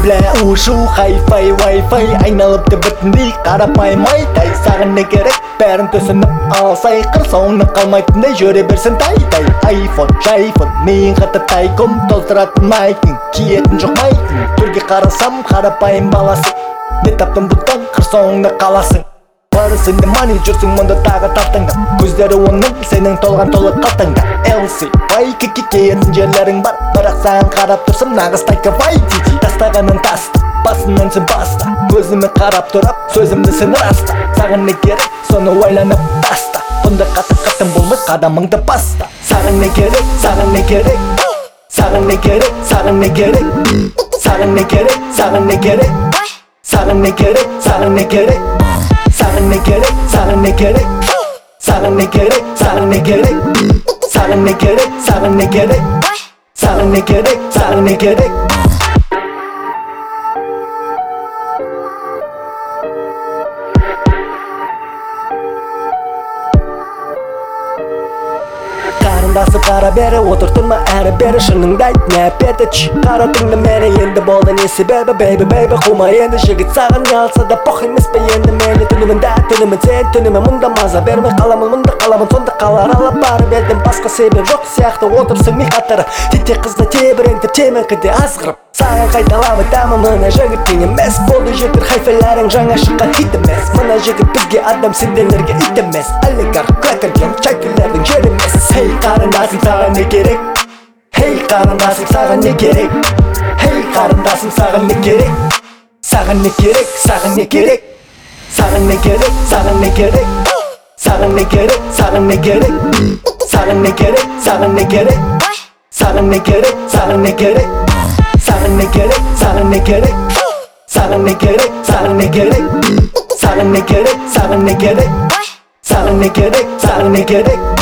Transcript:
bilen uğuşu hi-fi wi-fi aynalıptı bütünlüğü Karapaymayday sağın ne gerek bärin tösünüp alsay Kır soğunu kalmaytınday jöre bersin tay iPhone meyin gata taykom tozduratın maytın Kiyetin çok maytın Türge karasam karapayın balası Ne taptın butan kır soğunda kalasın Barısın ne mani жүрсің мұнда тағы таптыңда Көздері оның сенің толған толы қалтыңда LC кики киетін жерлерің бар Бірақ саған қарап тұрсам нағыз тайка вай дidi Тастағанын таста басынан сен баста Көзіме қарап тұрап сөзімді сен раста Саған не керек соны ойланып таста Бұнда қатын болмай қадамыңды баста Саған не керек, саған не керек Саған не керек, саған не керек Саған не керек, саған не керек Саған не керек, саған не керек Sağın ne gerek, sağın ne gerek Sağın ne gerek, sağın ne gerek Sağın ne gerek, sağın ne gerek Sağın ne gerek, sağın ne gerek Қарындасы қара бері отыртырма әрі бері шыныңды айт не әпетіч Қара түңді мені енді болды не себебі бейбі қума енді жігіт саған не алса да пох емес пе енді мені түнімінде түнімін сен түніме мұнда маза бермей қаламын мұнда қаламын сонда қалар алып барып едім басқа себеп жоқ сияқты отырсың ми қатыры тетек қызды тебірентіп темекіде азғырып Саған қайталап айтамын мына жігіттің емес Болды жетір хайфелерің жаңа шыққан хит емес Мына жігіт бізге адам сендерлерге ит емес Олигарх, крэкерген, чайкерлердің жер емес Хей қарындасым саған не керек Хей қарындасым саған не керек Хей қарындасым саған не керек Саған не керек, саған не керек Саған не керек, саған не керек Саған не керек, саған не керек Саған не керек, саған не керек Саған не керек, саған не керек Sağın ne gerek, sağın ne gerek Sağın ne gerek, sağın ne gerek Sağın ne gerek, sağın ne gerek Sağın ne gerek, sağın ne gerek